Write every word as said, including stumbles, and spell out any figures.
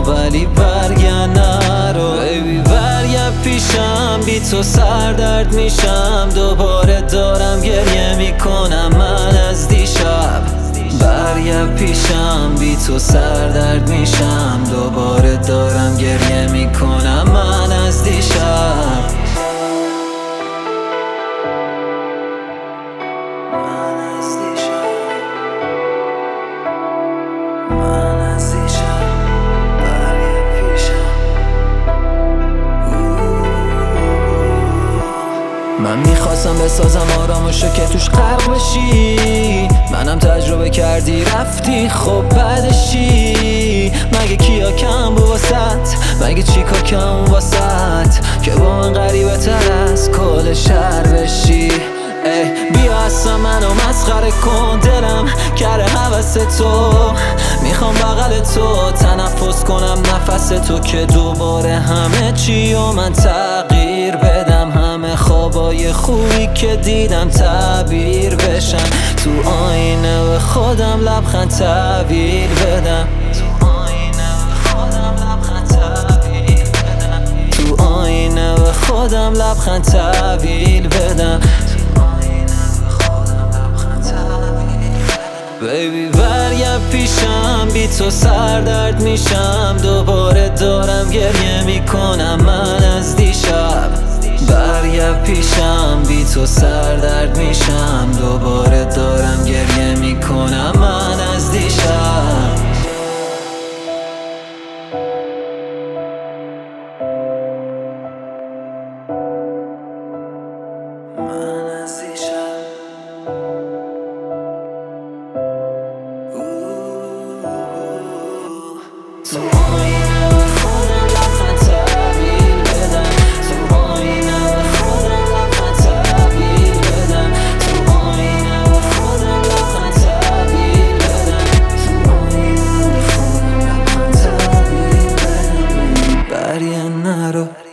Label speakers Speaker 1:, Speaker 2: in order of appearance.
Speaker 1: ولی برگرد نرو بیبی برگرد پیشم، بی تو سردرد میشم، دوباره دارم گریه میکنم من از دیشب. برگرد پیشم، بی تو سردرد میشم، دوباره دارم گریه میکنم من از دیشب. من میخواستم بسازم آرامشو که توش غرق بشی، منم تجربه کردی رفتی خب بعدشی. مگه کیا کم بود واسط، مگه چیکار کم واسط که با من غریبه تر از کل شهر بشی. ای بیا اصلا منو مسخره کن، دلم کره حوث تو، میخوام بغل تو تنفس کنم نفس تو که دوباره همه چی و من تغییر بدم، همه خوابای خوبی که دیدم تعبیر بشن، تو آینه به خودم لبخند تحویل بدم، تو آینه به خودم لبخند تحویل بدم، تو آینه به خودم لبخند تحویل بدم. بیبی برگرد پیشم، بی تو سردرد میشم، دوباره دارم گریه میکنم من از دیشب. برگرد پیشم، بی تو سردرد میشم، دوباره دارم گریه میکنم من از دیشب. من از دیشب تو آینه به خودم لبخند تحویل بدم، تو آینه به خودم لبخند تحویل بدم، تو آینه به خودم لبخند تحویل بدم، تو آینه به خودم لبخند تحویل بدم. برگرد نرو